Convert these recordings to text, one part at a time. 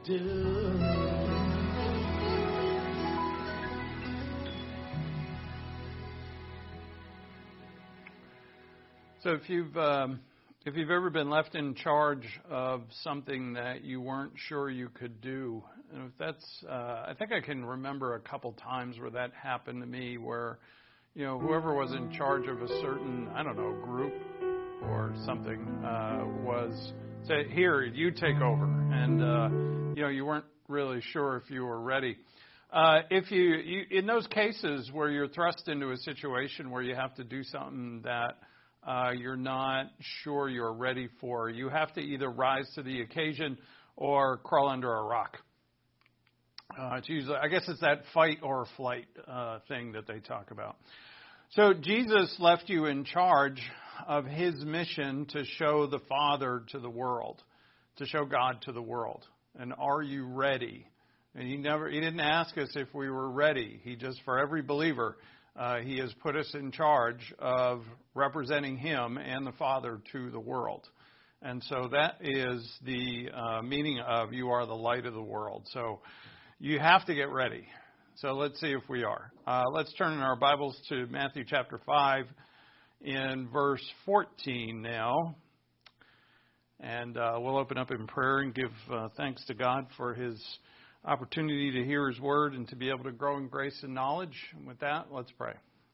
do. So if you've ever been left in charge of something that you weren't sure you could do, and if that's, I think I can remember a couple times where that happened to me, where, you know, whoever was in charge of a certain, I don't know, group or something was say, here, you take over, and you know, you weren't really sure if you were ready. If you in those cases where you're thrust into a situation where you have to do something that you're not sure you're ready for, you have to either rise to the occasion or crawl under a rock. It's usually, I guess it's that fight or flight thing that they talk about. So Jesus left you in charge of his mission to show the Father to the world, to show God to the world. And are you ready? And he didn't ask us if we were ready. He just, for every believer, he has put us in charge of representing him and the Father to the world. And so that is the meaning of you are the light of the world. So you have to get ready. So let's see if we are. Let's turn in our Bibles to Matthew chapter 5 in verse 14 now. And we'll open up in prayer and give thanks to God for his opportunity to hear his word and to be able to grow in grace and knowledge. And with that, let's pray.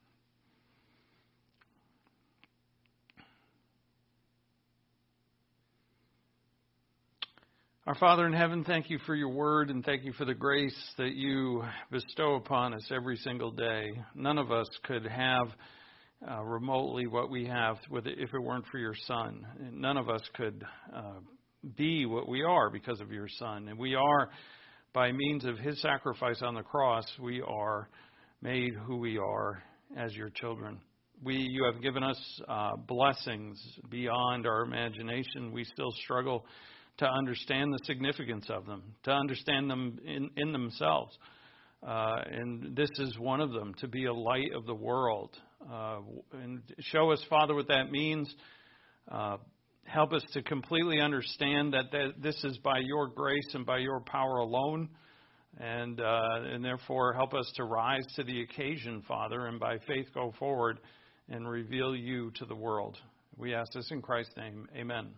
Our Father in heaven, thank you for your word and thank you for the grace that you bestow upon us every single day. None of us could have remotely what we have if it weren't for your Son. None of us could be what we are because of your Son. And we are, by means of his sacrifice on the cross, we are made who we are as your children. You have given us blessings beyond our imagination. We still struggle to understand the significance of them, to understand them in themselves. And this is one of them, to be a light of the world. And show us, Father, what that means. Help us to completely understand that this is by your grace and by your power alone. And therefore, help us to rise to the occasion, Father, and by faith go forward and reveal you to the world. We ask this in Christ's name. Amen.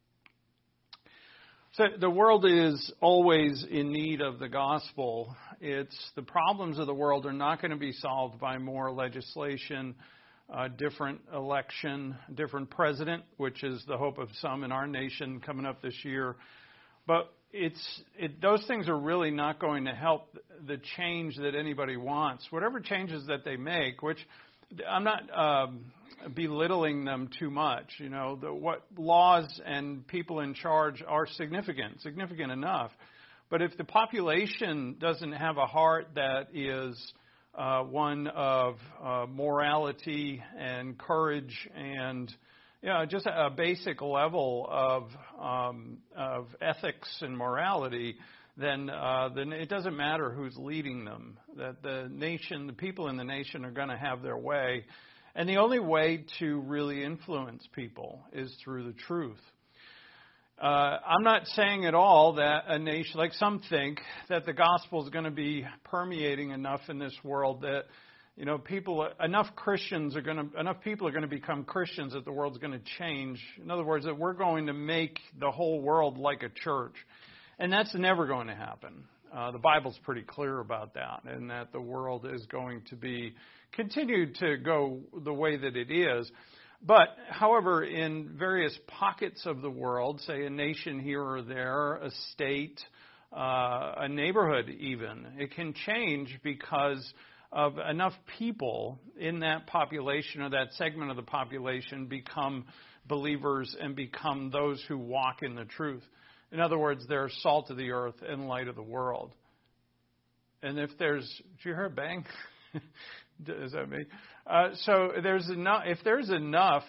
So the world is always in need of the gospel. The problems of the world are not going to be solved by more legislation, different election, different president, which is the hope of some in our nation coming up this year. But those things are really not going to help the change that anybody wants. Whatever changes that they make, which I'm not belittling them too much. You know, what laws and people in charge are significant enough. But if the population doesn't have a heart that is one of morality and courage and just a basic level of ethics and morality, then it doesn't matter who's leading them. That the people in the nation are going to have their way. And the only way to really influence people is through the truth. I'm not saying at all that a nation, like some think, that the gospel is going to be permeating enough in this world that, you know, enough people are going to become Christians that the world's going to change. In other words, that we're going to make the whole world like a church. And that's never going to happen. The Bible's pretty clear about that, and that the world is going to be continued to go the way that it is. But, however, in various pockets of the world, say a nation here or there, a state, a neighborhood even, it can change because of enough people in that population or that segment of the population become believers and become those who walk in the truth. In other words, they're salt of the earth and light of the world. And if did you hear a bang? Is that me? So if there's enough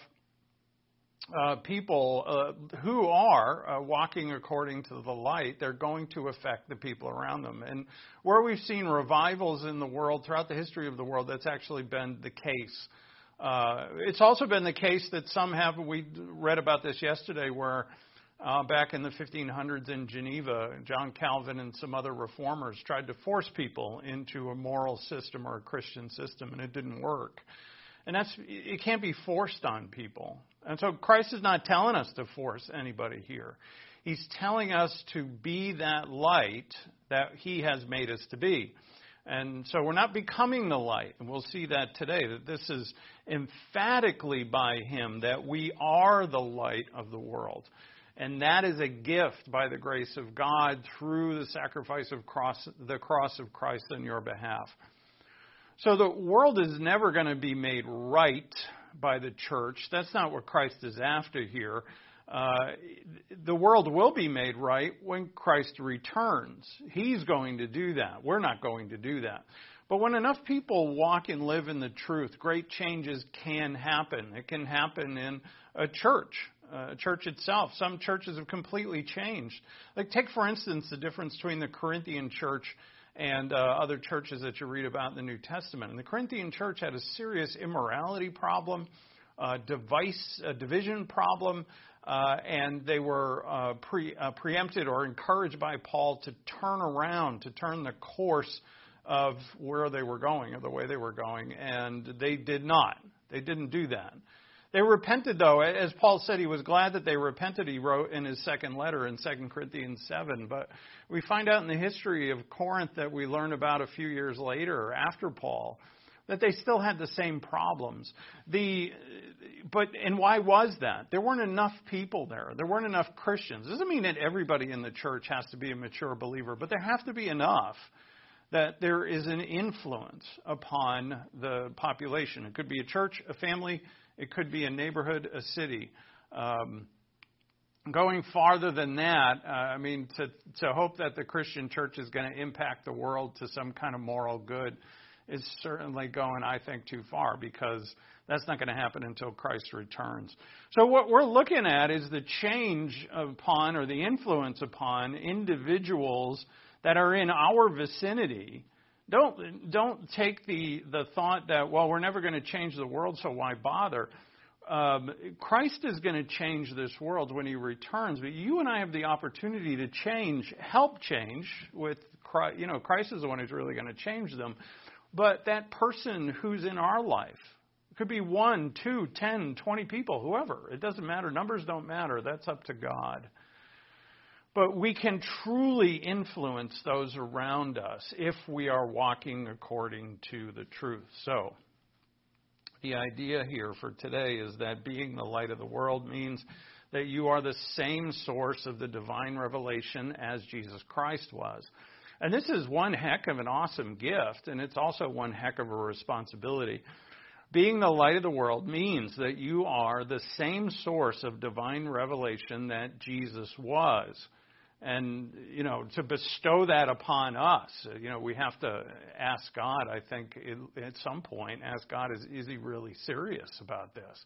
people who are walking according to the light, they're going to affect the people around them. And where we've seen revivals in the world, throughout the history of the world, that's actually been the case. It's also been the case that we read about this yesterday, where back in the 1500s in Geneva. John Calvin and some other reformers tried to force people into a moral system or a Christian system, and it didn't work. And it can't be forced on people. And so Christ is not telling us to force anybody here. He's telling us to be that light that He has made us to be. And so we're not becoming the light. And we'll see that today, that this is emphatically by Him that we are the light of the world. And that is a gift by the grace of God through the sacrifice of the cross of Christ on your behalf. So the world is never going to be made right by the church. That's not what Christ is after here. The world will be made right when Christ returns. He's going to do that. We're not going to do that. But when enough people walk and live in the truth, great changes can happen. It can happen in a church itself. Some churches have completely changed. Like take, for instance, the difference between the Corinthian church and other churches that you read about in the New Testament. And the Corinthian church had a serious immorality problem, division problem, and they were preempted or encouraged by Paul to turn the course of where they were going, or the way they were going, and they did not. They didn't do that. They repented, though. As Paul said, he was glad that they repented, he wrote in his second letter in 2 Corinthians 7. But we find out in the history of Corinth that we learn about a few years later, after Paul, that they still had the same problems. And why was that? There weren't enough people there. There weren't enough Christians. It doesn't mean that everybody in the church has to be a mature believer, but there have to be enough that there is an influence upon the population. It could be a church, a family, it could be a neighborhood, a city. Going farther than that, to hope that the Christian church is going to impact the world to some kind of moral good is certainly going, I think, too far, because that's not going to happen until Christ returns. So what we're looking at is the change upon, or the influence upon, individuals that are in our vicinity. Don't take the thought that, well, we're never going to change the world, so why bother? Christ is going to change this world when He returns, but you and I have the opportunity to help change with Christ. Christ is the one who's really going to change them. But that person who's in our life, it could be 1, 2, 10, 20 people, whoever. It doesn't matter. Numbers don't matter. That's up to God. But we can truly influence those around us if we are walking according to the truth. So, the idea here for today is that being the light of the world means that you are the same source of the divine revelation as Jesus Christ was. And this is one heck of an awesome gift, and it's also one heck of a responsibility. Being the light of the world means that you are the same source of divine revelation that Jesus was. And, to bestow that upon us, we have to ask God, I think, at some point, ask God, is He really serious about this?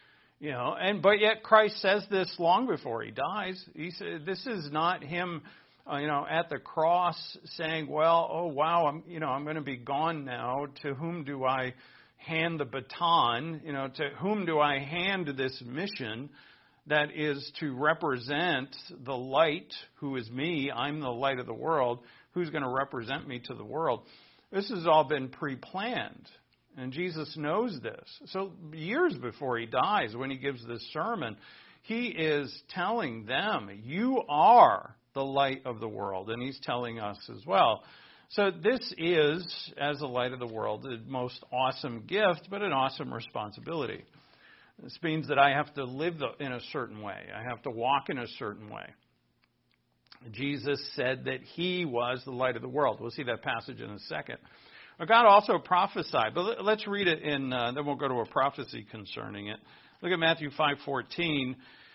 But yet Christ says this long before He dies. He said, this is not Him, at the cross saying, well, oh, wow, I'm going to be gone now. To whom do I hand the baton? To whom do I hand this mission? That is to represent the light, who is me. I'm the light of the world. Who's going to represent me to the world? This has all been pre-planned, and Jesus knows this. So years before He dies, when He gives this sermon, He is telling them, you are the light of the world, and He's telling us as well. So this is, as the light of the world, the most awesome gift, but an awesome responsibility. This means that I have to live in a certain way. I have to walk in a certain way. Jesus said that He was the light of the world. We'll see that passage in a second. But God also prophesied. But let's read it then we'll go to a prophecy concerning it. Look at Matthew 5:14.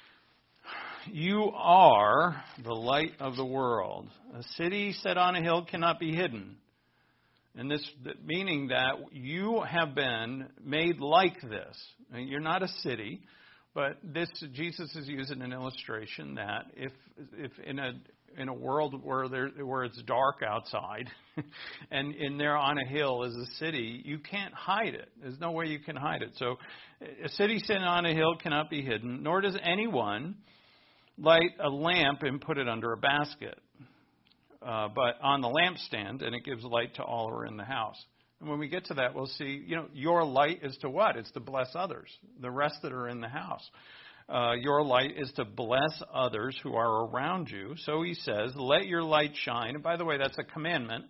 You are the light of the world. A city set on a hill cannot be hidden. And this meaning that you have been made like this. And you're not a city, but Jesus is using an illustration that if in a world where it's dark outside, and in there on a hill is a city, you can't hide it. There's no way you can hide it. So a city set on a hill cannot be hidden, nor does anyone light a lamp and put it under a basket, but on the lampstand, and it gives light to all who are in the house. And when we get to that, we'll see, your light is to what? It's to bless others, the rest that are in the house. Your light is to bless others who are around you. So he says, let your light shine. And by the way, that's a commandment.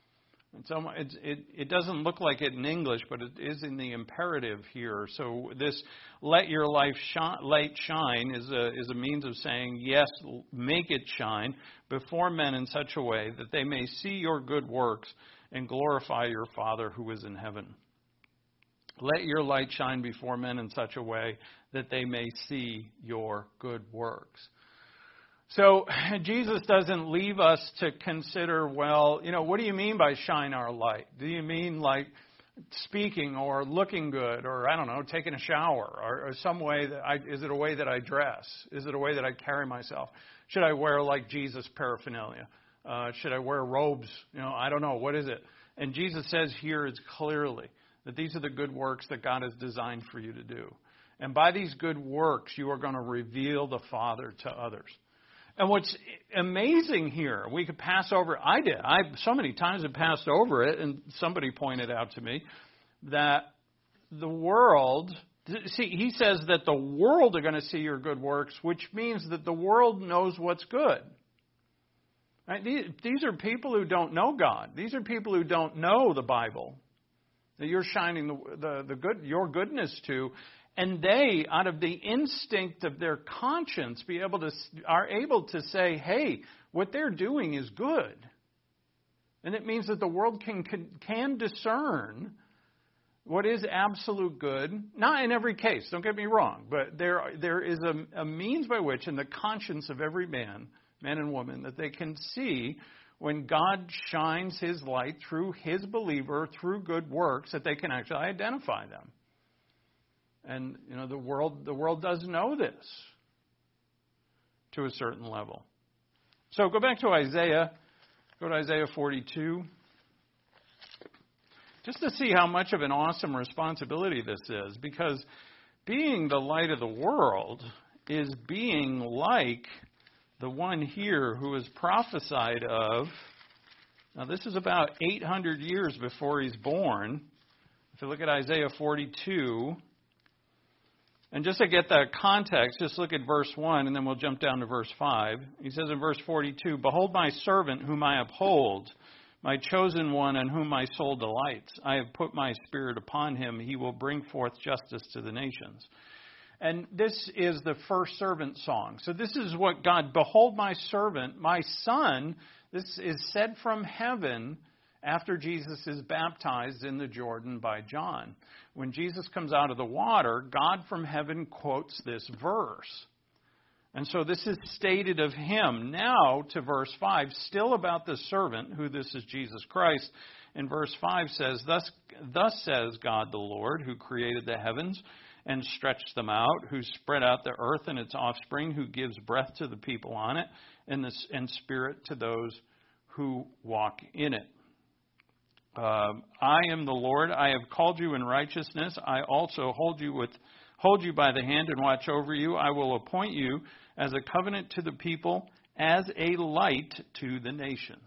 It doesn't look like it in English, but it is in the imperative here. So this "let your light shine" is a means of saying, yes, make it shine before men in such a way that they may see your good works and glorify your Father who is in heaven. Let your light shine before men in such a way that they may see your good works. So Jesus doesn't leave us to consider, well, what do you mean by shine our light? Do you mean like speaking or looking good or, I don't know, taking a shower or some way is it a way that I dress? Is it a way that I carry myself? Should I wear like Jesus paraphernalia? Should I wear robes? I don't know. What is it? And Jesus says here it's clearly that these are the good works that God has designed for you to do. And by these good works, you are going to reveal the Father to others. And what's amazing here, we could pass over, I did. I so many times have passed over it, and somebody pointed out to me that the world, he says that the world are going to see your good works, which means that the world knows what's good. Right? These are people who don't know God. These are people who don't know the Bible that you're shining the good, your goodness to. And they, out of the instinct of their conscience, are able to say, hey, what they're doing is good. And it means that the world can discern what is absolute good. Not in every case, don't get me wrong, but there is a means by which in the conscience of every man and woman, that they can see when God shines his light through his believer, through good works, that they can actually identify them. And, the world does know this to a certain level. So go back to Isaiah. Go to Isaiah 42. Just to see how much of an awesome responsibility this is. Because being the light of the world is being like the one here who is prophesied of. Now, this is about 800 years before he's born. If you look at Isaiah 42... And just to get that context, just look at verse 1, and then we'll jump down to verse 5. He says in verse 42, "Behold my servant whom I uphold, my chosen one in whom my soul delights. I have put my spirit upon him. He will bring forth justice to the nations." And this is the first servant song. So this is what God, behold my servant, my son. This is said from heaven after Jesus is baptized in the Jordan by John. When Jesus comes out of the water, God from heaven quotes this verse. And so this is stated of him. Now to verse 5, still about the servant, who this is Jesus Christ. And verse 5 says, Thus says God the Lord, who created the heavens and stretched them out, who spread out the earth and its offspring, who gives breath to the people on it, and spirit to those who walk in it. I am the Lord. I have called you in righteousness. I also hold you by the hand and watch over you. I will appoint you as a covenant to the people, as a light to the nations.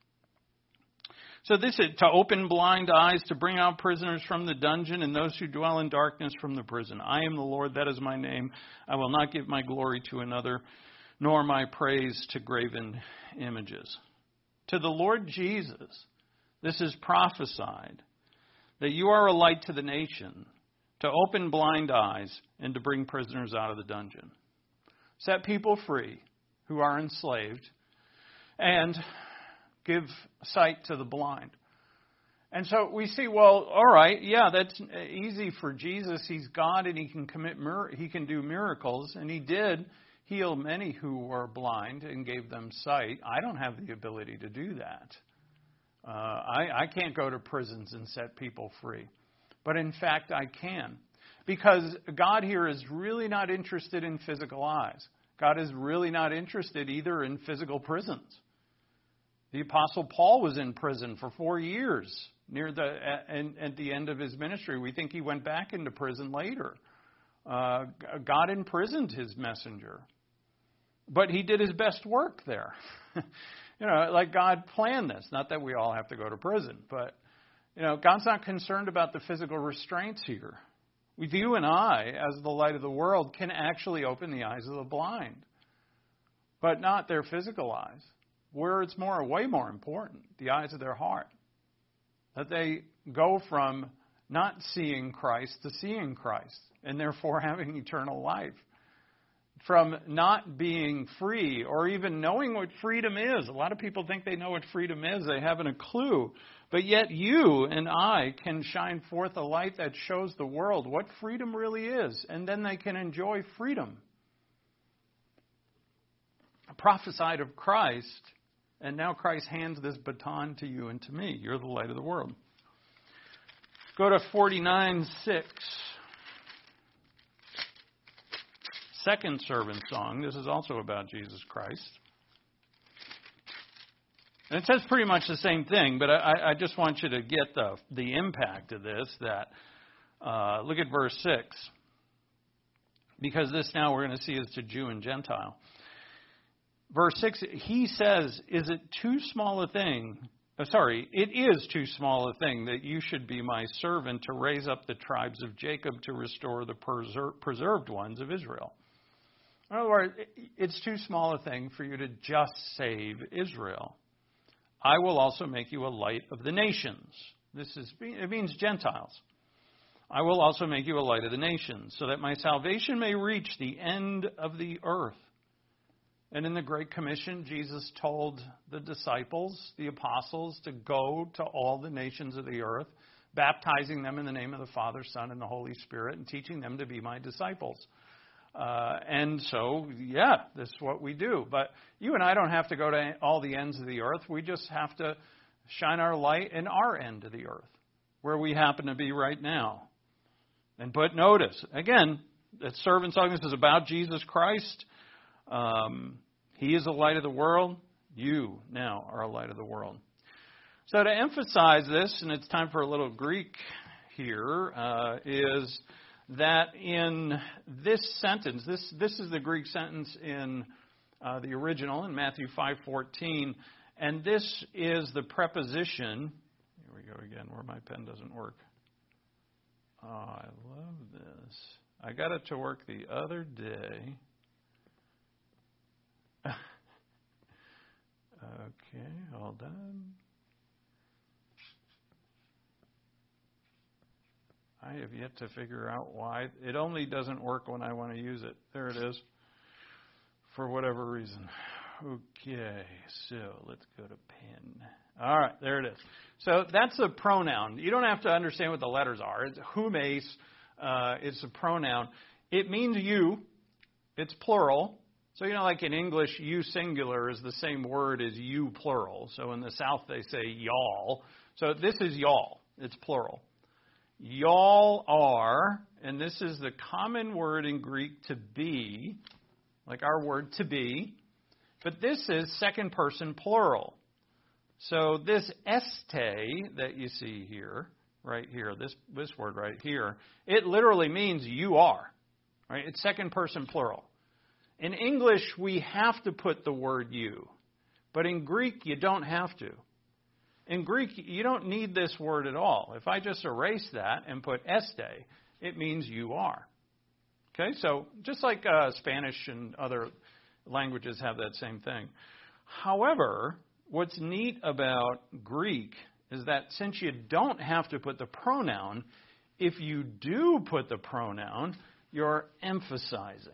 So this is to open blind eyes, to bring out prisoners from the dungeon, and those who dwell in darkness from the prison. I am the Lord. That is my name. I will not give my glory to another, nor my praise to graven images. To the Lord Jesus, this is prophesied, that you are a light to the nation, to open blind eyes, and to bring prisoners out of the dungeon. Set people free who are enslaved, and give sight to the blind. And so we see, well, all right, yeah, that's easy for Jesus. He's God, and he can do miracles, and he did heal many who were blind and gave them sight. I don't have the ability to do that. I can't go to prisons and set people free. But in fact, I can. Because God here is really not interested in physical eyes. God is really not interested either in physical prisons. The Apostle Paul was in prison for 4 years at the end of his ministry. We think he went back into prison later. God imprisoned his messenger. But he did his best work there. Like God planned this. Not that we all have to go to prison, but, God's not concerned about the physical restraints here. With you and I, as the light of the world, can actually open the eyes of the blind, but not their physical eyes. Where it's way more important, the eyes of their heart. That they go from not seeing Christ to seeing Christ, and therefore having eternal life. From not being free or even knowing what freedom is. A lot of people think they know what freedom is. They haven't a clue. But yet you and I can shine forth a light that shows the world what freedom really is. And then they can enjoy freedom. I prophesied of Christ, and now Christ hands this baton to you and to me. You're the light of the world. Go to 49:6. Second servant song. This is also about Jesus Christ. And it says pretty much the same thing, but I just want you to get the impact of this. That look at verse 6. Because this now we're going to see is to Jew and Gentile. Verse 6, he says, is it too small a thing? It is too small a thing that you should be my servant to raise up the tribes of Jacob to restore the preserved ones of Israel. In other words, it's too small a thing for you to just save Israel. I will also make you a light of the nations. It means Gentiles. I will also make you a light of the nations, so that my salvation may reach the end of the earth. And in the Great Commission, Jesus told the disciples, the apostles, to go to all the nations of the earth, baptizing them in the name of the Father, Son, and the Holy Spirit, and teaching them to be my disciples. And so, this is what we do. But you and I don't have to go to all the ends of the earth. We just have to shine our light in our end of the earth, where we happen to be right now. But notice, again, that servant song, this is about Jesus Christ. He is the light of the world. You now are a light of the world. So to emphasize this, and it's time for a little Greek here, is that in this sentence, this is the Greek sentence in the original in Matthew 5:14, and this is the preposition. Here we go again, where my pen doesn't work. Oh, I love this. I got it to work the other day. Okay, hold on. I have yet to figure out why. It only doesn't work when I want to use it. There it is. For whatever reason. Okay, so let's go to pen. All right, there it is. So that's a pronoun. You don't have to understand what the letters are. It's humes. It's a pronoun. It means you. It's plural. So, like in English, you singular is the same word as you plural. So in the South, they say y'all. So this is y'all. It's plural. Y'all are, and this is the common word in Greek to be, like our word to be, but this is second person plural. So this este that you see here, right here, this word right here, it literally means you are, right? It's second person plural. In English, we have to put the word you, but in Greek, you don't have to. In Greek, you don't need this word at all. If I just erase that and put este, it means you are. Okay, so just like Spanish and other languages have that same thing. However, what's neat about Greek is that since you don't have to put the pronoun, if you do put the pronoun, you're emphasizing.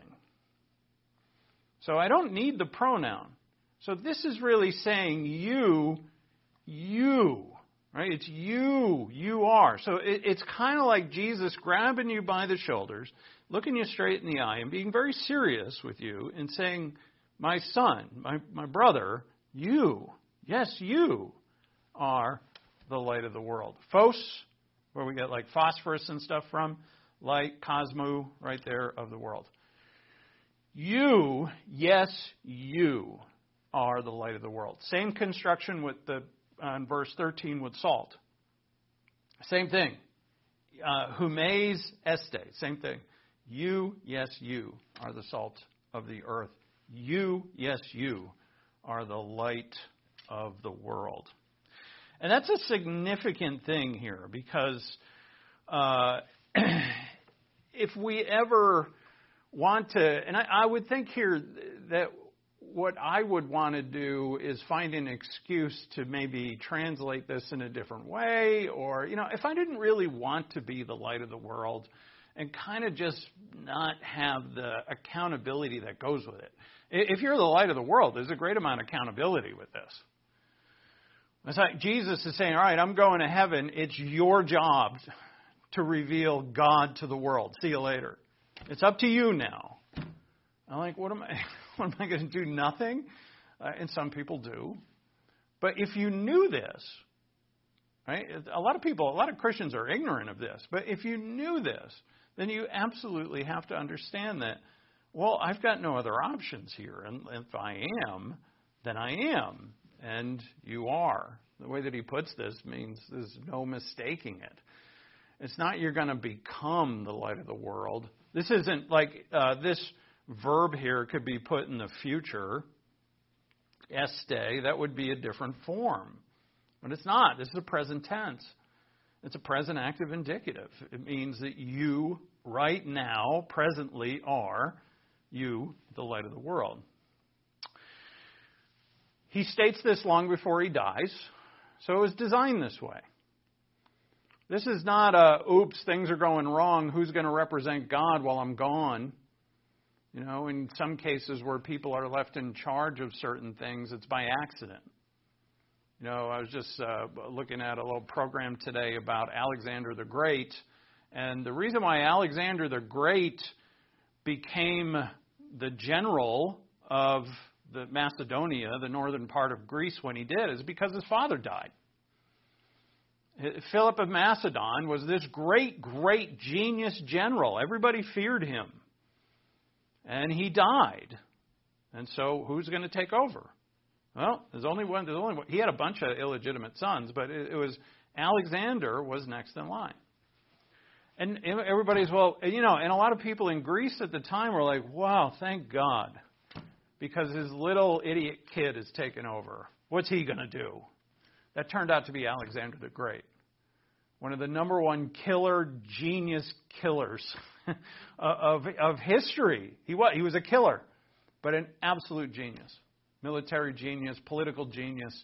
So I don't need the pronoun. So this is really saying you, right? It's you are. So it's kind of like Jesus grabbing you by the shoulders, looking you straight in the eye, and being very serious with you and saying, my son, my brother, you, yes, you are the light of the world. Phos, where we get like phosphorus and stuff from, light, cosmo, right there, of the world. You, yes, you are the light of the world. Same construction with on verse 13 with salt. Same thing. Humes este. Same thing. You, yes, you are the salt of the earth. You, yes, you, are the light of the world. And that's a significant thing here because if we ever want to, and I would think here that what I would want to do is find an excuse to maybe translate this in a different way, or, if I didn't really want to be the light of the world and kind of just not have the accountability that goes with it. If you're the light of the world, there's a great amount of accountability with this. It's like Jesus is saying, all right, I'm going to heaven. It's your job to reveal God to the world. See you later. It's up to you now. I'm like, what am I going to do? Nothing? And some people do. But if you knew this, right? A lot of Christians are ignorant of this. But if you knew this, then you absolutely have to understand that, well, I've got no other options here. And if I am, then I am. And you are. The way that he puts this means there's no mistaking it. It's not you're going to become the light of the world. This isn't like this verb here could be put in the future. Este, that would be a different form. But it's not. This is a present tense. It's a present active indicative. It means that you right now, presently, are you, the light of the world. He states this long before he dies, so it was designed this way. This is not oops, things are going wrong, who's going to represent God while I'm gone? In some cases where people are left in charge of certain things, it's by accident. I was just looking at a little program today about Alexander the Great, and the reason why Alexander the Great became the general of the Macedonia, the northern part of Greece, when he did, is because his father died. Philip of Macedon was this great, great genius general. Everybody feared him. And he died. And so who's going to take over? Well, there's only one. He had a bunch of illegitimate sons, but it was Alexander was next in line. And everybody's, and a lot of people in Greece at the time were like, wow, thank God. Because his little idiot kid is taken over. What's he going to do? That turned out to be Alexander the Great. One of the number one genius killers of history. He was a killer, but an absolute genius. Military genius, political genius.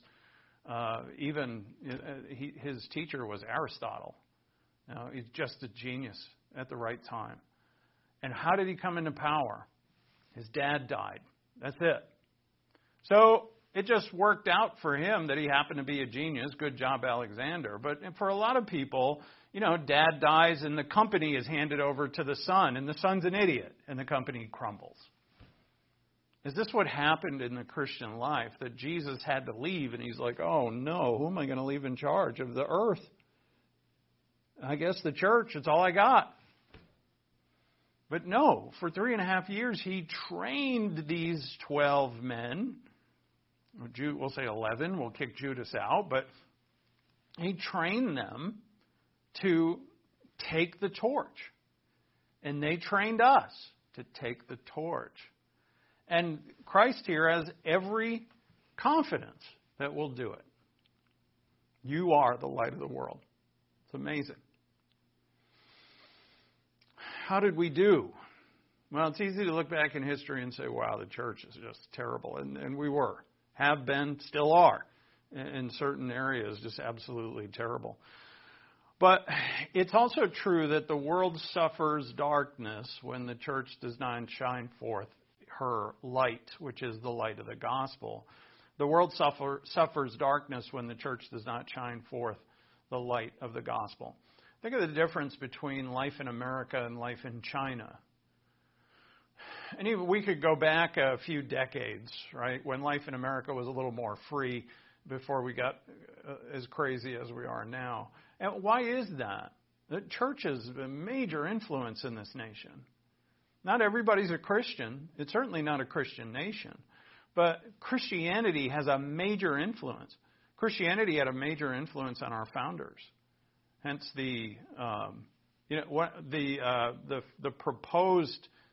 His teacher was Aristotle. He's just a genius at the right time. And how did he come into power? His dad died. That's it. So it just worked out for him that he happened to be a genius. Good job, Alexander. But for a lot of people, dad dies and the company is handed over to the son, and the son's an idiot, and the company crumbles. Is this what happened in the Christian life? That Jesus had to leave, and he's like, oh no, who am I going to leave in charge of the earth? I guess the church, it's all I got. But no, for 3.5 years, he trained these 12 men. We'll say 11. We'll kick Judas out. But he trained them to take the torch. And they trained us to take the torch. And Christ here has every confidence that we'll do it. You are the light of the world. It's amazing. How did we do? Well, it's easy to look back in history and say, wow, the church is just terrible. And we were, have been, still are, in certain areas, just absolutely terrible. But it's also true that the world suffers darkness when the church does not shine forth her light, which is the light of the gospel. The world suffers darkness when the church does not shine forth the light of the gospel. Think of the difference between life in America and life in China. And even we could go back a few decades, right, when life in America was a little more free before we got as crazy as we are now. And why is that? The church has a major influence in this nation. Not everybody's a Christian. It's certainly not a Christian nation. But Christianity has a major influence. Christianity had a major influence on our founders. Hence the proposed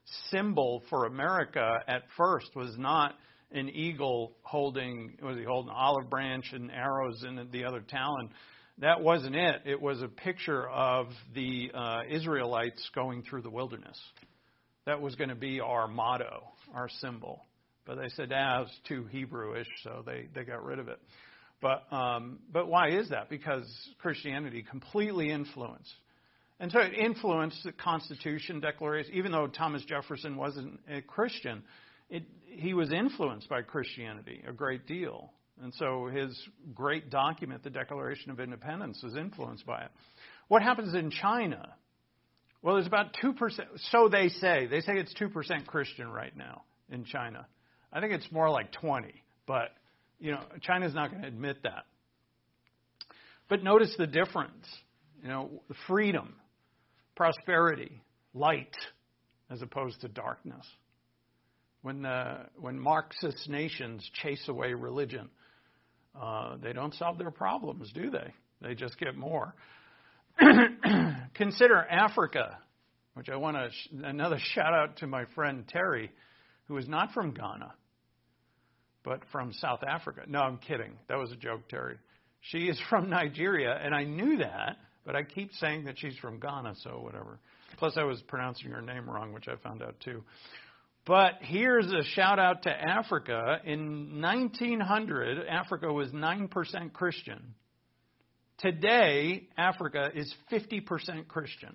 symbol for America at first was not an eagle holding an olive branch and arrows in the other talon. That wasn't it. It was a picture of the Israelites going through the wilderness. That was going to be our motto, our symbol. But they said, it's too Hebrewish, so they got rid of it. But why is that? Because Christianity completely influenced. And so it influenced the Constitution, Declaration. Even though Thomas Jefferson wasn't a Christian, he was influenced by Christianity a great deal. And so his great document, the Declaration of Independence, was influenced by it. What happens in China? Well, there's about 2%. So they say. They say it's 2% Christian right now in China. I think it's more like 20. But, China's not going to admit that. But notice the difference. Freedom, prosperity, light, as opposed to darkness. When Marxist nations chase away religion, they don't solve their problems, do they? They just get more. Consider Africa, which I want another shout out to my friend Terry, who is not from Ghana, but from South Africa. No, I'm kidding. That was a joke, Terry. She is from Nigeria, and I knew that, but I keep saying that she's from Ghana, so whatever. Plus, I was pronouncing her name wrong, which I found out too. But here's a shout out to Africa. In 1900, Africa was 9% Christian. Today, Africa is 50% Christian.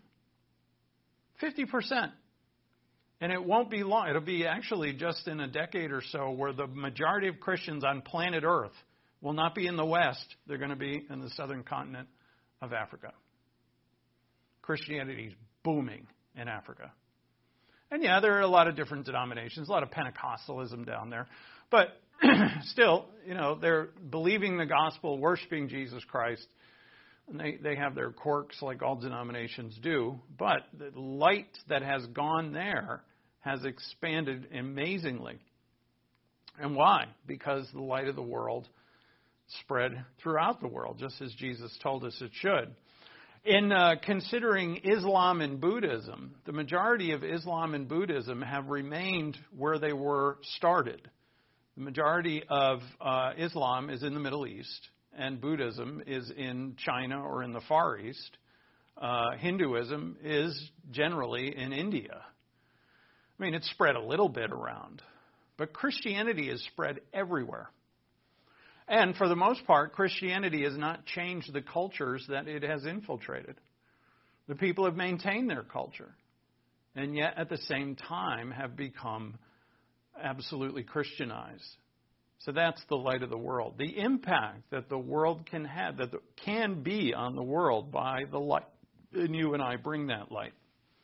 50%. And it won't be long. It'll be actually just in a decade or so where the majority of Christians on planet Earth will not be in the West. They're going to be in the southern continent of Africa. Christianity is booming in Africa. And yeah, there are a lot of different denominations, a lot of Pentecostalism down there. But still, they're believing the gospel, worshiping Jesus Christ. And they have their quirks like all denominations do. But the light that has gone there has expanded amazingly. And why? Because the light of the world spread throughout the world, just as Jesus told us it should. In considering Islam and Buddhism, the majority of Islam and Buddhism have remained where they were started. The majority of Islam is in the Middle East, and Buddhism is in China or in the Far East. Hinduism is generally in India. I mean, it's spread a little bit around, but Christianity is spread everywhere. And for the most part, Christianity has not changed the cultures that it has infiltrated. The people have maintained their culture, and yet at the same time have become absolutely Christianized. So that's the light of the world. The impact that the world can have, that can be on the world by the light. And you and I bring that light.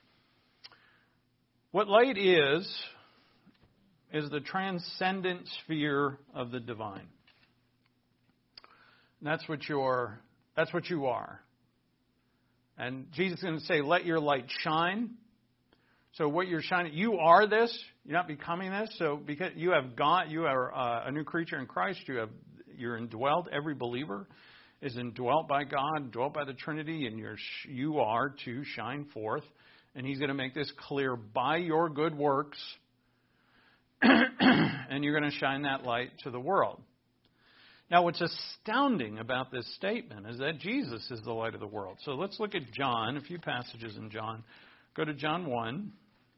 What light is the transcendent sphere of the divine. That's what you are. And Jesus is going to say, let your light shine. So what you're shining, you are this. You're not becoming this. So because you have God, you are a new creature in Christ. You're indwelled. Every believer is indwelt by God, dwelt by the Trinity, and you are to shine forth. And He's going to make this clear by your good works, and you're going to shine that light to the world. Now, what's astounding about this statement is that Jesus is the light of the world. So let's look at John, a few passages in John. Go to John 1.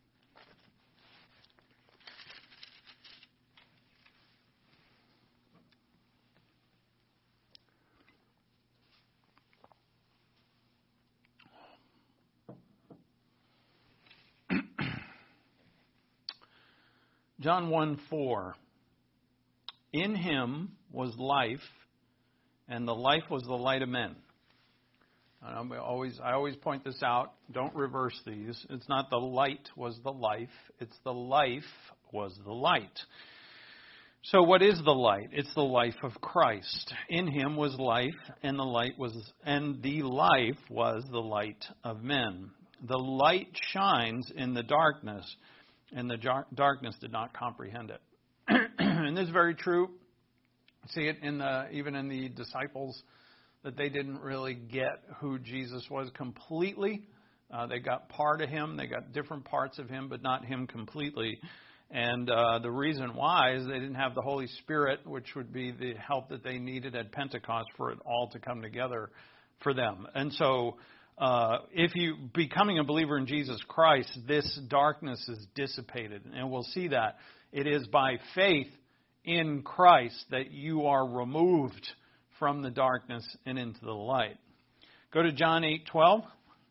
John 1:4. In Him was life, and the life was the light of men. I always point this out. Don't reverse these. It's not the light was the life. It's the life was the light. So what is the light? It's the life of Christ. In Him was life, and the life was the light of men. The light shines in the darkness, and the darkness did not comprehend it. And this is very true. See it even in the disciples, that they didn't really get who Jesus was completely. They got part of him. They got different parts of him, but not him completely. And the reason why is they didn't have the Holy Spirit, which would be the help that they needed at Pentecost for it all to come together for them. And so if you becoming a believer in Jesus Christ, this darkness is dissipated. And we'll see that. It is by faith in Christ that you are removed from the darkness and into the light. Go to John 8:12.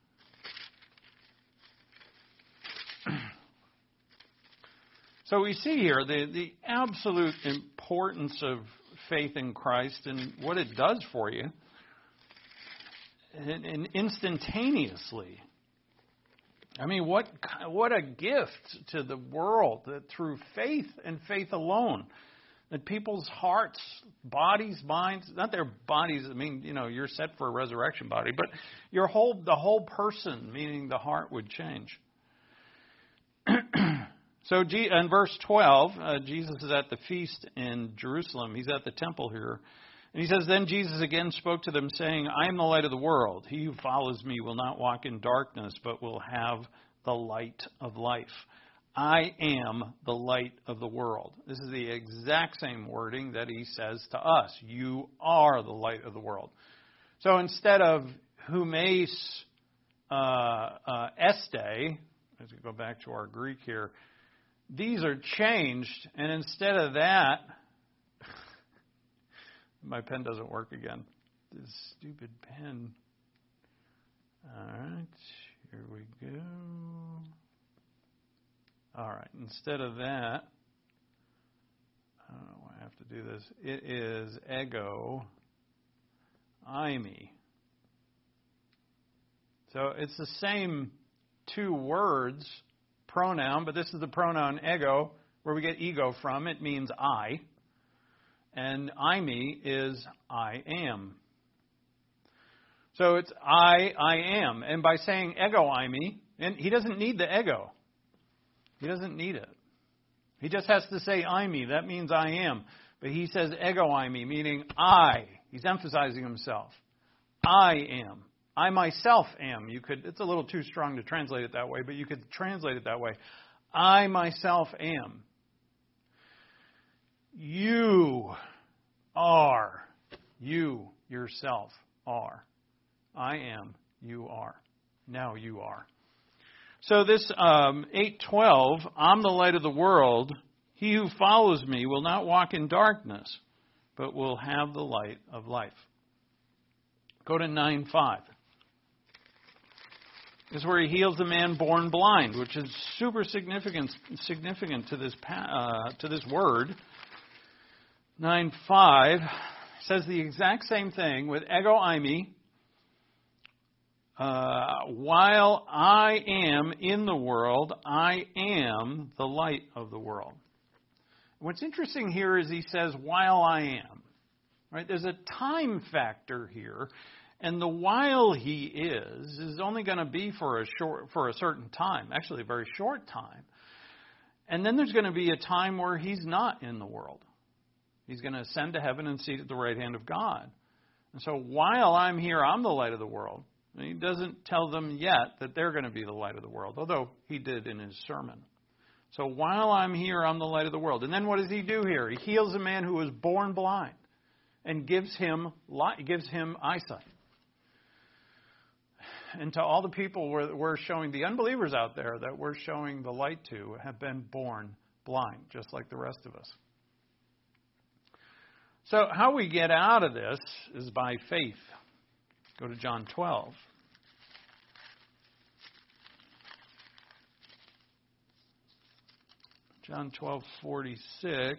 So we see here the absolute importance of faith in Christ and what it does for you. And instantaneously. I mean, what a gift to the world that through faith and faith alone, that people's hearts, bodies, minds, not their bodies, I mean, you're set for a resurrection body, but the whole person, meaning the heart, would change. So in verse 12, Jesus is at the feast in Jerusalem. He's at the temple here. And he says, Then Jesus again spoke to them, saying, I am the light of the world. He who follows me will not walk in darkness, but will have the light of life. I am the light of the world. This is the exact same wording that he says to us. You are the light of the world. So instead of humeis este, as we go back to our Greek here, these are changed, and instead of that, my pen doesn't work again. This stupid pen. All right, here we go. All right, instead of that, I don't know why I have to do this. It is ego, eimi. So it's the same two words, pronoun, but this is the pronoun ego, where we get ego from. It means I. And eimi is I am. So it's I am. And by saying ego eimi, and he doesn't need the ego. He doesn't need it. He just has to say eimi. That means I am. But he says ego eimi, meaning I. He's emphasizing himself. I am. I myself am. It's a little too strong to translate it that way, but you could translate it that way. I myself am. You are. You yourself are. I am. You are. Now you are. So this 8:12, I'm the light of the world. He who follows me will not walk in darkness, but will have the light of life. Go to 9:5. This is where he heals the man born blind, which is super significant to this word. 9:5 says the exact same thing with ego eimi. While I am in the world, I am the light of the world. What's interesting here is he says, while I am. Right? There's a time factor here. And the while he is only going to be for a certain time, actually a very short time. And then there's going to be a time where he's not in the world. He's going to ascend to heaven and sit at the right hand of God. And so while I'm here, I'm the light of the world. And he doesn't tell them yet that they're going to be the light of the world, although he did in his sermon. So while I'm here, I'm the light of the world. And then what does he do here? He heals a man who was born blind and gives him eyesight. And to all the people we're showing, the unbelievers out there that we're showing the light to, have been born blind, just like the rest of us. So how we get out of this is by faith. Go to John 12. John 12:46.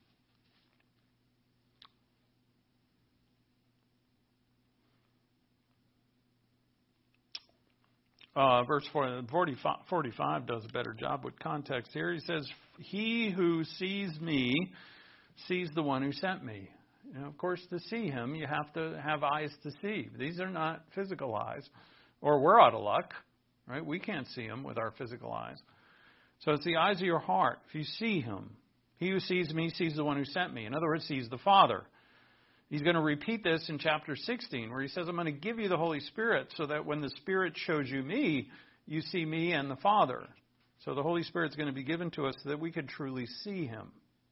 Verse 45 does a better job with context here. He says, he who sees me sees the one who sent me. Of course, to see him, you have to have eyes to see. These are not physical eyes, or we're out of luck, right? We can't see him with our physical eyes. So it's the eyes of your heart. If you see him, he who sees me sees the one who sent me. In other words, sees the Father. He's going to repeat this in chapter 16, where he says, I'm going to give you the Holy Spirit so that when the Spirit shows you me, you see me and the Father. So the Holy Spirit's going to be given to us so that we could truly see him.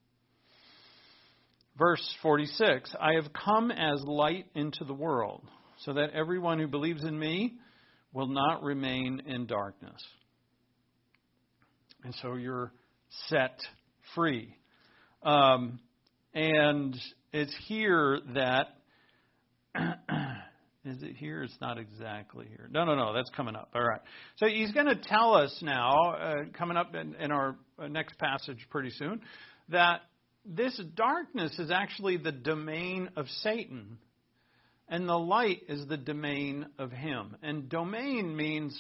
Verse 46, I have come as light into the world, so that everyone who believes in me will not remain in darkness. And so you're set free. And it's here that... Is it here? It's not exactly here. No, that's coming up. All right. So he's going to tell us now, coming up in our next passage pretty soon, that this darkness is actually the domain of Satan, and the light is the domain of him. And domain means,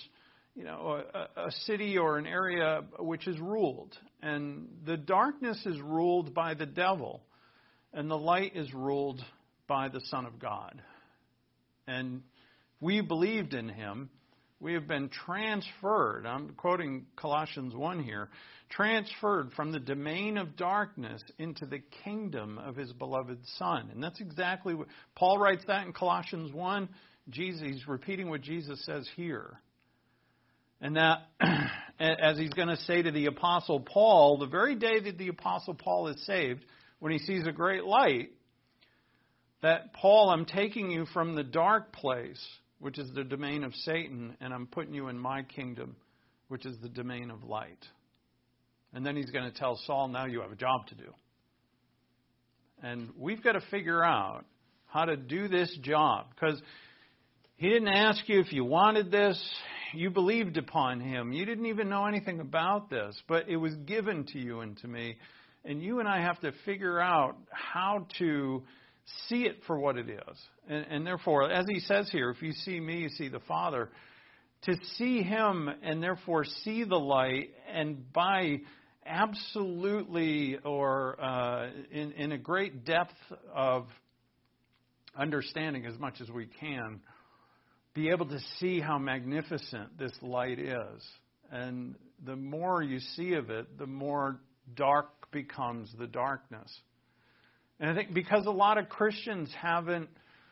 a city or an area which is ruled. And the darkness is ruled by the devil, and the light is ruled by the Son of God. And we believed in him. We have been transferred. I'm quoting Colossians 1 here. Transferred from the domain of darkness into the kingdom of his beloved Son. And that's exactly what Paul writes that in Colossians 1. He's repeating what Jesus says here. And that, as he's going to say to the Apostle Paul, the very day that the Apostle Paul is saved, when he sees a great light, that, Paul, I'm taking you from the dark place, which is the domain of Satan, and I'm putting you in my kingdom, which is the domain of light. And then he's going to tell Saul, now you have a job to do. And we've got to figure out how to do this job, because he didn't ask you if you wanted this. You believed upon him. You didn't even know anything about this, but it was given to you and to me. And you and I have to figure out how to see it for what it is. And therefore, as he says here, if you see me, you see the Father. To see him and therefore see the light, and by absolutely or in a great depth of understanding as much as we can, be able to see how magnificent this light is. And the more you see of it, the more dark becomes the darkness. And I think because a lot of Christians haven't,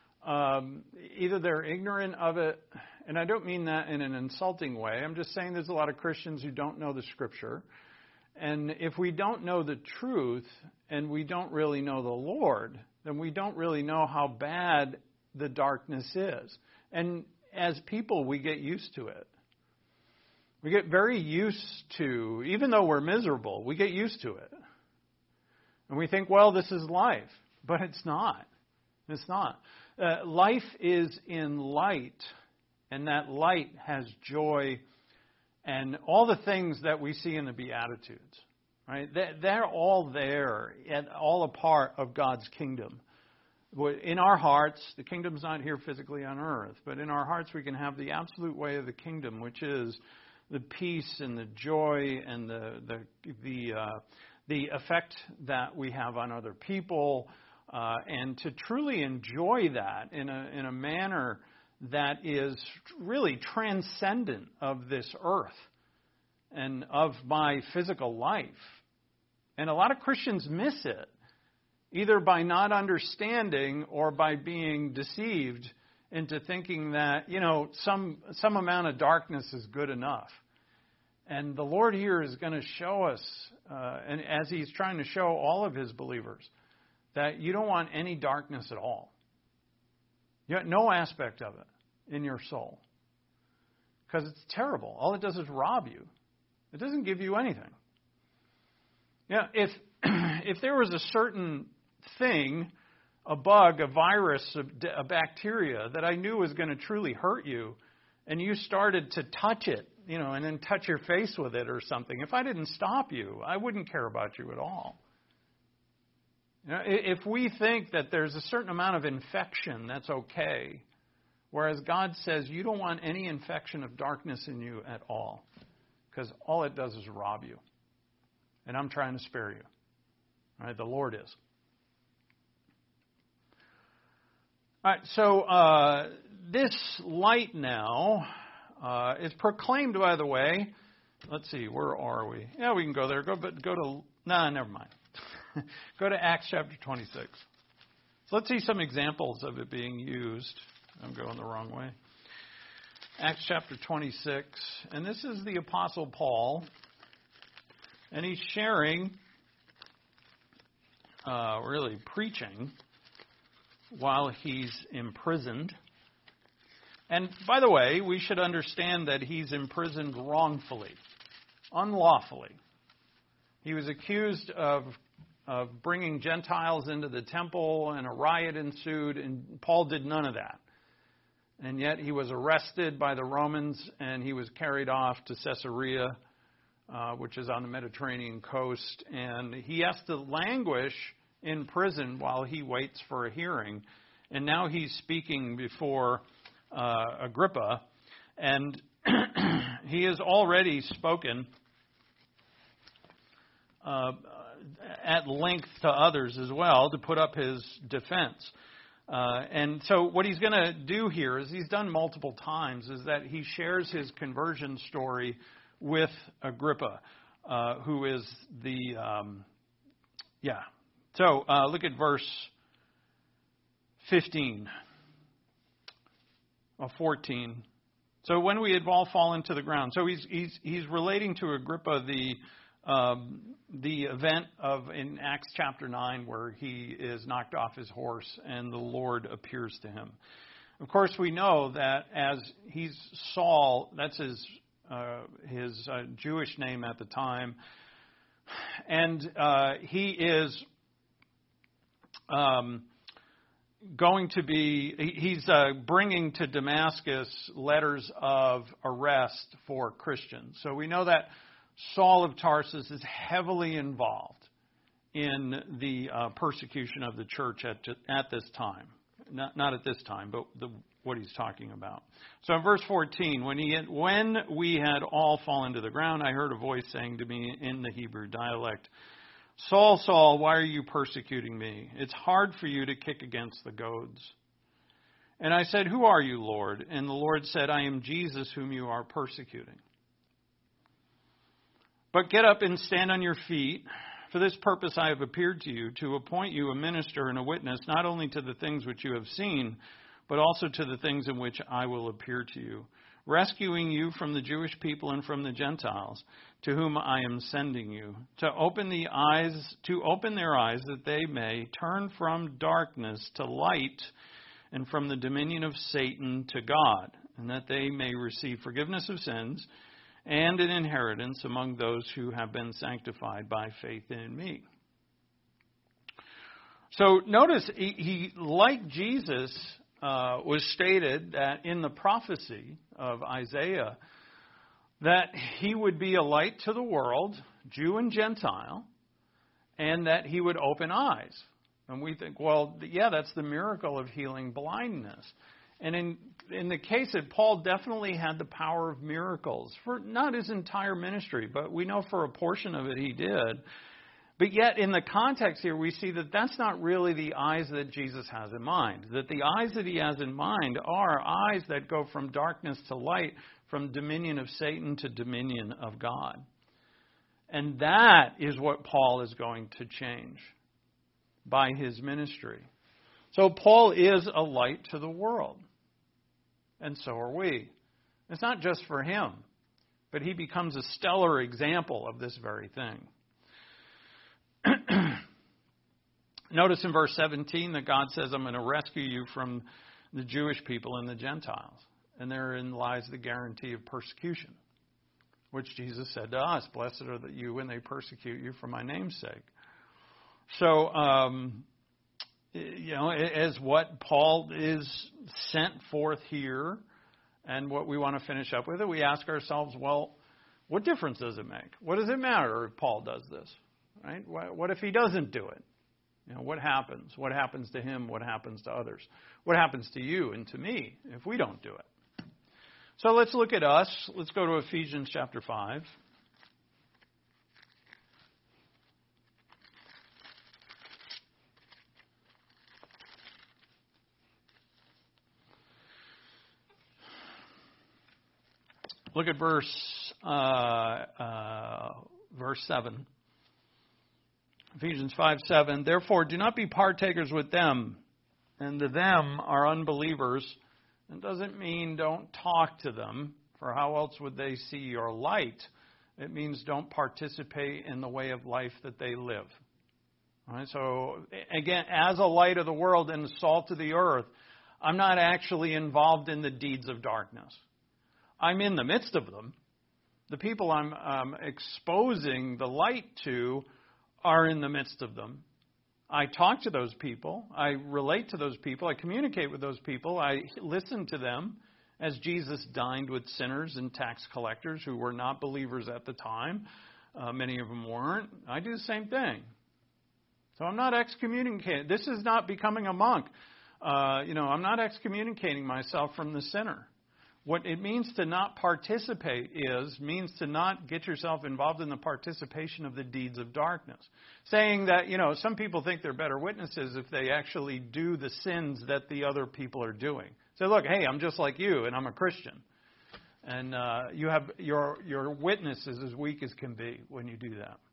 either they're ignorant of it, and I don't mean that in an insulting way. I'm just saying there's a lot of Christians who don't know the Scripture. And if we don't know the truth and we don't really know the Lord, then we don't really know how bad the darkness is. And as people, we get used to it. We get very used to, even though we're miserable, we get used to it. And we think, well, this is life. But it's not. It's not. Life is in light. And that light has joy and all the things that we see in the Beatitudes. Right? They're all there and all a part of God's kingdom. In our hearts, the kingdom's not here physically on earth, but in our hearts we can have the absolute way of the kingdom, which is the peace and the joy and the effect that we have on other people, and to truly enjoy that in a manner that is really transcendent of this earth and of my physical life. And a lot of Christians miss it, either by not understanding or by being deceived into thinking that, some amount of darkness is good enough. And the Lord here is going to show us, and as he's trying to show all of his believers, that you don't want any darkness at all. You want no aspect of it in your soul. Because it's terrible. All it does is rob you. It doesn't give you anything. If there was a certain thing, a bug, a virus, a bacteria that I knew was going to truly hurt you, and you started to touch it, and then touch your face with it or something, if I didn't stop you, I wouldn't care about you at all. If we think that there's a certain amount of infection, that's okay. Whereas God says you don't want any infection of darkness in you at all, because all it does is rob you. And I'm trying to spare you. All right, the Lord is. All right, so this light now is proclaimed, by the way. Let's see, where are we? Yeah, we can go there. Never mind. Go to Acts chapter 26. So let's see some examples of it being used. I'm going the wrong way. Acts chapter 26, and this is the Apostle Paul, and he's sharing, really preaching, while he's imprisoned. And by the way, we should understand that he's imprisoned wrongfully, unlawfully. He was accused of bringing Gentiles into the temple, and a riot ensued, and Paul did none of that. And yet he was arrested by the Romans, and he was carried off to Caesarea, which is on the Mediterranean coast. And he has to languish in prison while he waits for a hearing. And now he's speaking before Agrippa, and he has already spoken at length to others as well to put up his defense. And so what he's going to do here, as he's done multiple times, is that he shares his conversion story with Agrippa, who is the, So look at verse 15, or 14. So when we had all fallen to the ground. So he's relating to Agrippa the event in Acts chapter 9 where he is knocked off his horse and the Lord appears to him. Of course, we know that as he's Saul, that's his Jewish name at the time, and he is going to be, he's bringing to Damascus letters of arrest for Christians. So we know that Saul of Tarsus is heavily involved in the persecution of the church at this time. Not at this time, but what he's talking about. So in verse 14, when we had all fallen to the ground, I heard a voice saying to me in the Hebrew dialect, Saul, Saul, why are you persecuting me? It's hard for you to kick against the goads. And I said, who are you, Lord? And the Lord said, I am Jesus whom you are persecuting. But get up and stand on your feet. For this purpose I have appeared to you, to appoint you a minister and a witness, not only to the things which you have seen, but also to the things in which I will appear to you, rescuing you from the Jewish people and from the Gentiles, to whom I am sending you, to open their eyes that they may turn from darkness to light, and from the dominion of Satan to God, and that they may receive forgiveness of sins and an inheritance among those who have been sanctified by faith in me. So notice, he like Jesus, was stated that in the prophecy of Isaiah, that he would be a light to the world, Jew and Gentile, and that he would open eyes. And we think, well, yeah, that's the miracle of healing blindness. And in the case that Paul definitely had the power of miracles, for not his entire ministry, but we know for a portion of it he did. But yet in the context here, we see that that's not really the eyes that Jesus has in mind. That the eyes that he has in mind are eyes that go from darkness to light, from dominion of Satan to dominion of God. And that is what Paul is going to change by his ministry. So Paul is a light to the world. And so are we. It's not just for him, but he becomes a stellar example of this very thing. Notice in verse 17 that God says, I'm going to rescue you from the Jewish people and the Gentiles. And therein lies the guarantee of persecution, which Jesus said to us, blessed are you when they persecute you for my name's sake. So, as what Paul is sent forth here, and what we want to finish up with it, we ask ourselves, well, what difference does it make? What does it matter if Paul does this? Right? What if he doesn't do it? What happens? What happens to him? What happens to others? What happens to you and to me if we don't do it? So let's look at us. Let's go to Ephesians chapter 5. Look at verse 7. Ephesians 5:7. Therefore, do not be partakers with them, and the them are unbelievers It doesn't mean don't talk to them, for how else would they see your light? It means don't participate in the way of life that they live. All right, so, again, as a light of the world and salt of the earth, I'm not actually involved in the deeds of darkness. I'm in the midst of them. The people I'm exposing the light to are in the midst of them. I talk to those people. I relate to those people. I communicate with those people. I listen to them as Jesus dined with sinners and tax collectors who were not believers at the time. Many of them weren't. I do the same thing. So I'm not excommunicating. This is not becoming a monk. I'm not excommunicating myself from the sinner. What it means to not participate means to not get yourself involved in the participation of the deeds of darkness. Saying that, some people think they're better witnesses if they actually do the sins that the other people are doing. Say, look, hey, I'm just like you, and I'm a Christian. And you have your witness is as weak as can be when you do that.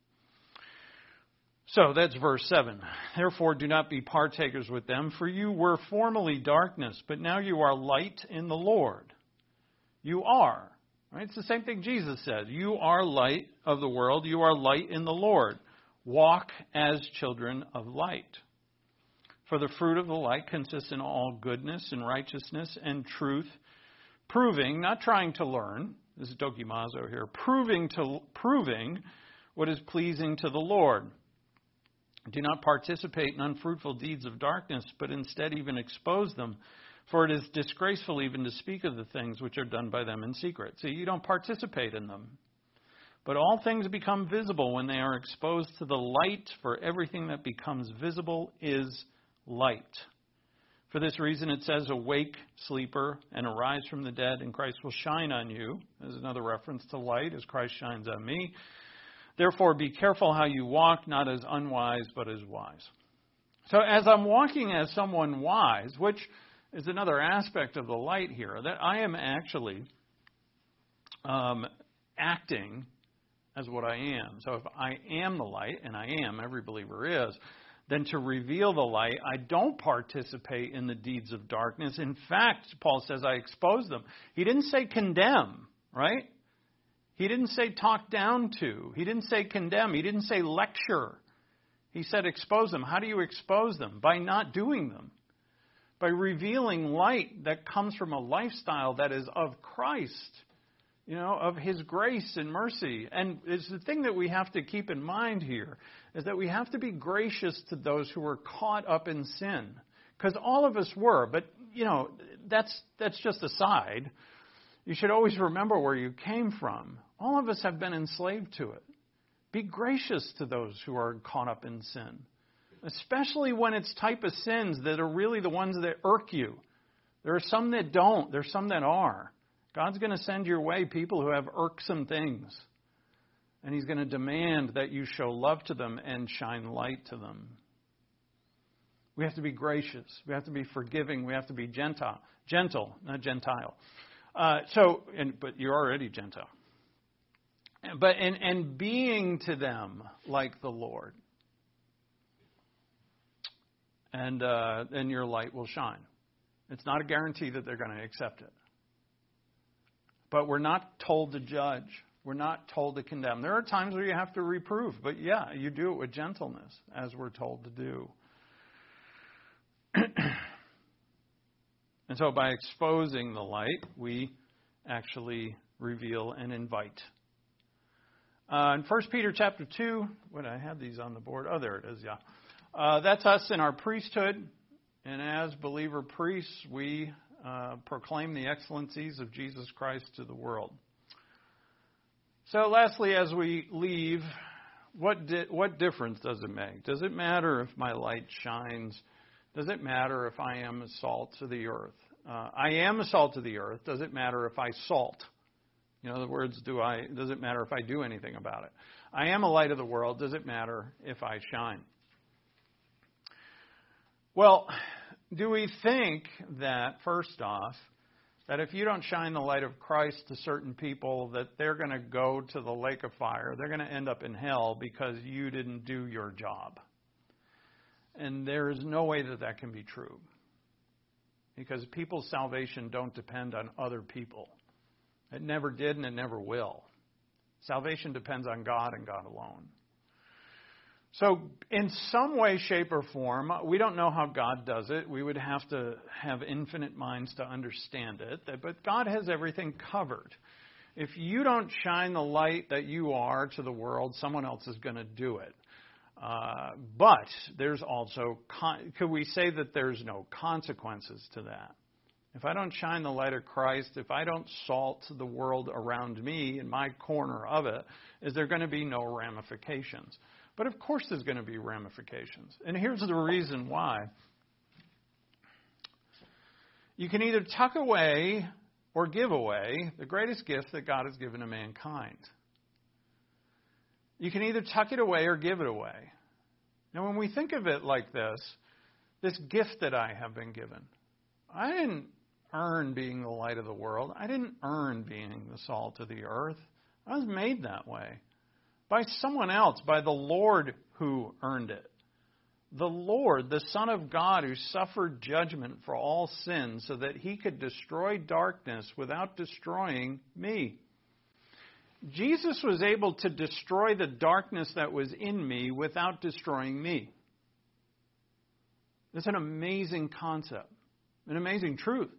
So that's verse 7. Therefore, do not be partakers with them, for you were formerly darkness, but now you are light in the Lord. You are. Right? It's the same thing Jesus said. You are light of the world. You are light in the Lord. Walk as children of light. For the fruit of the light consists in all goodness and righteousness and truth, proving, not trying to learn, this is dokimazo here, proving what is pleasing to the Lord. Do not participate in unfruitful deeds of darkness, but instead even expose them. For it is disgraceful even to speak of the things which are done by them in secret. See, you don't participate in them. But all things become visible when they are exposed to the light, for everything that becomes visible is light. For this reason it says, awake, sleeper, and arise from the dead, and Christ will shine on you. There's another reference to light, as Christ shines on me. Therefore, be careful how you walk, not as unwise, but as wise. So as I'm walking as someone wise, which is another aspect of the light here, that I am actually acting as what I am. So if I am the light, and I am, every believer is, then to reveal the light, I don't participate in the deeds of darkness. In fact, Paul says I expose them. He didn't say condemn, right? He didn't say talk down to. He didn't say condemn. He didn't say lecture. He said expose them. How do you expose them? By not doing them. By revealing light that comes from a lifestyle that is of Christ, of His grace and mercy. And it's the thing that we have to keep in mind here is that we have to be gracious to those who were caught up in sin. Because all of us were, but, that's just a side. You should always remember where you came from. All of us have been enslaved to it. Be gracious to those who are caught up in sin. Especially when it's type of sins that are really the ones that irk you. There are some that don't. There's some that are. God's going to send your way people who have irksome things. And He's going to demand that you show love to them and shine light to them. We have to be gracious. We have to be forgiving. We have to be gentle, not Gentile. But you're already Gentile. But and being to them like the Lord. And your light will shine. It's not a guarantee that they're going to accept it. But we're not told to judge. We're not told to condemn. There are times where you have to reprove. But yeah, you do it with gentleness, as we're told to do. And so by exposing the light, we actually reveal and invite. In 1 Peter chapter 2, when I have these on the board, oh, there it is, yeah. That's us in our priesthood. And as believer priests, we proclaim the excellencies of Jesus Christ to the world. So lastly, as we leave, what difference does it make? Does it matter if my light shines? Does it matter if I am a salt to the earth? I am a salt to the earth. Does it matter if I salt? In other words, does it matter if I do anything about it? I am a light of the world. Does it matter if I shine? Well, do we think that, first off, that if you don't shine the light of Christ to certain people, that they're going to go to the lake of fire? They're going to end up in hell because you didn't do your job. And there is no way that can be true. because people's salvation don't depend on other people. It never did and it never will. Salvation depends on God and God alone. So in some way, shape, or form, we don't know how God does it. We would have to have infinite minds to understand it. But God has everything covered. If you don't shine the light that you are to the world, someone else is going to do it. But there's also, could we say that there's no consequences to that? If I don't shine the light of Christ, if I don't salt the world around me in my corner of it, is there going to be no ramifications? But of course there's going to be ramifications. And here's the reason why. You can either tuck away or give away the greatest gift that God has given to mankind. You can either tuck it away or give it away. Now, when we think of it like this gift that I have been given, I didn't earn being the light of the world. I didn't earn being the salt of the earth. I was made that way by someone else, by the Lord who earned it. The Lord, the Son of God, who suffered judgment for all sins so that he could destroy darkness without destroying me. Jesus was able to destroy the darkness that was in me without destroying me. That's an amazing concept, an amazing truth.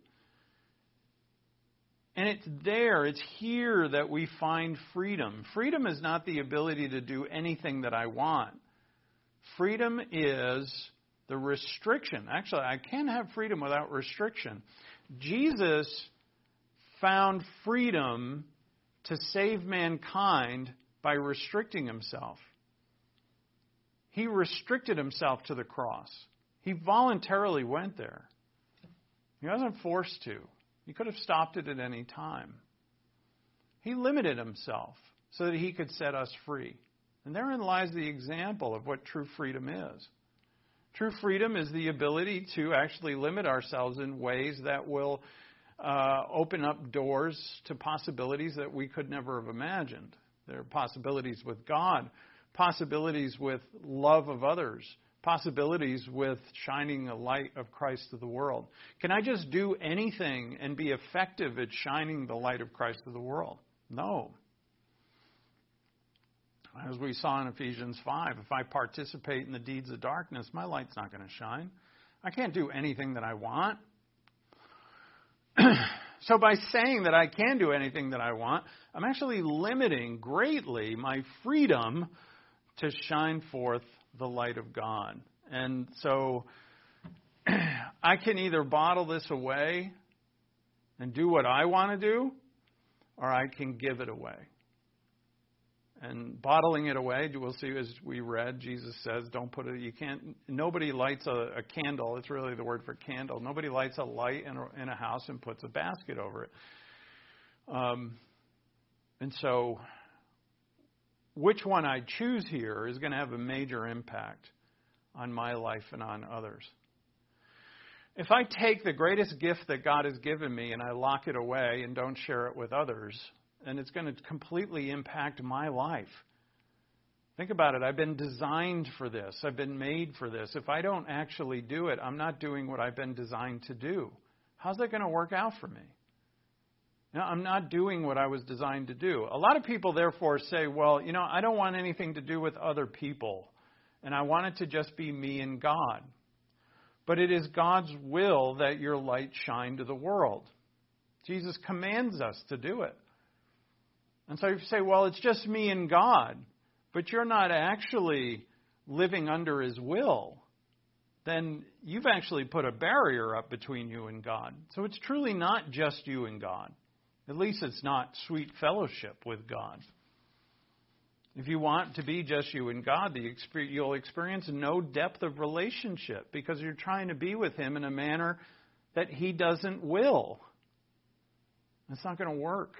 And it's there, it's here that we find freedom. Freedom is not the ability to do anything that I want. Freedom is the restriction. Actually, I can't have freedom without restriction. Jesus found freedom to save mankind by restricting himself. He restricted himself to the cross. He voluntarily went there. He wasn't forced to. He could have stopped it at any time. He limited himself so that he could set us free. And therein lies the example of what true freedom is. True freedom is the ability to actually limit ourselves in ways that will open up doors to possibilities that we could never have imagined. There are possibilities with God, possibilities with love of others, possibilities with shining the light of Christ to the world. Can I just do anything and be effective at shining the light of Christ to the world? No. As we saw in Ephesians 5, if I participate in the deeds of darkness, my light's not going to shine. I can't do anything that I want. So by saying that I can do anything that I want, I'm actually limiting greatly my freedom to shine forth the light of God. And so I can either bottle this away and do what I want to do, or I can give it away. And bottling it away, we'll see as we read, Jesus says, don't put it, you can't, nobody lights a candle. It's really the word for candle. Nobody lights a light in a house and puts a basket over it. And so which one I choose here is going to have a major impact on my life and on others. If I take the greatest gift that God has given me and I lock it away and don't share it with others, and it's going to completely impact my life. Think about it. I've been designed for this. I've been made for this. If I don't actually do it, I'm not doing what I've been designed to do. How's that going to work out for me? Now, I'm not doing what I was designed to do. A lot of people, therefore, say, well, I don't want anything to do with other people, and I want it to just be me and God. But it is God's will that your light shine to the world. Jesus commands us to do it. And so you say, well, it's just me and God, but you're not actually living under His will. Then you've actually put a barrier up between you and God. So it's truly not just you and God. At least it's not sweet fellowship with God. If you want to be just you and God, you'll experience no depth of relationship because you're trying to be with Him in a manner that He doesn't will. It's not going to work.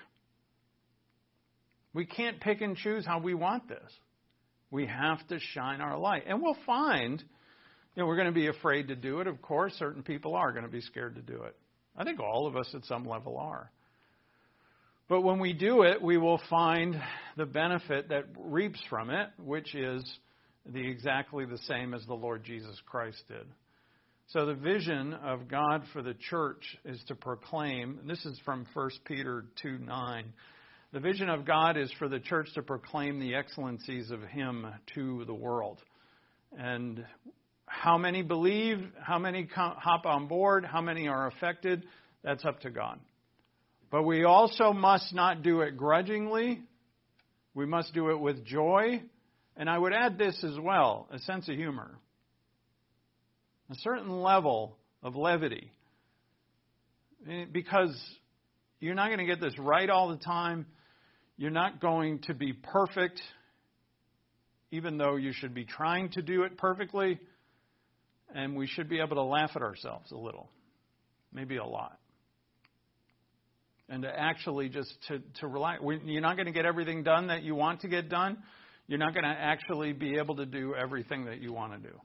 We can't pick and choose how we want this. We have to shine our light. And we'll find, we're going to be afraid to do it. Of course, certain people are going to be scared to do it. I think all of us at some level are. But when we do it, we will find the benefit that reaps from it, which is exactly the same as the Lord Jesus Christ did. So the vision of God for the church is to proclaim, and this is from 1 Peter 2:9. The vision of God is for the church to proclaim the excellencies of Him to the world. And how many believe, how many hop on board, how many are affected, that's up to God. But we also must not do it grudgingly. We must do it with joy. And I would add this as well, a sense of humor. A certain level of levity. Because you're not going to get this right all the time. You're not going to be perfect, even though you should be trying to do it perfectly. And we should be able to laugh at ourselves a little, maybe a lot. And to actually just to relax. You're not going to get everything done that you want to get done. You're not going to actually be able to do everything that you want to do.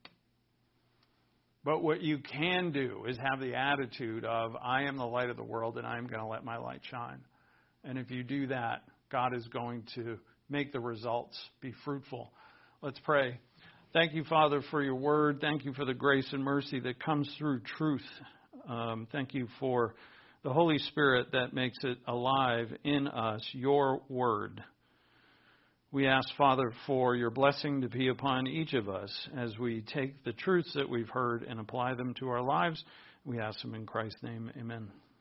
But what you can do is have the attitude of, I am the light of the world and I am going to let my light shine. And if you do that, God is going to make the results be fruitful. Let's pray. Thank you, Father, for your word. Thank you for the grace and mercy that comes through truth. Thank you for the Holy Spirit that makes it alive in us, your word. We ask, Father, for your blessing to be upon each of us as we take the truths that we've heard and apply them to our lives. We ask them in Christ's name. Amen.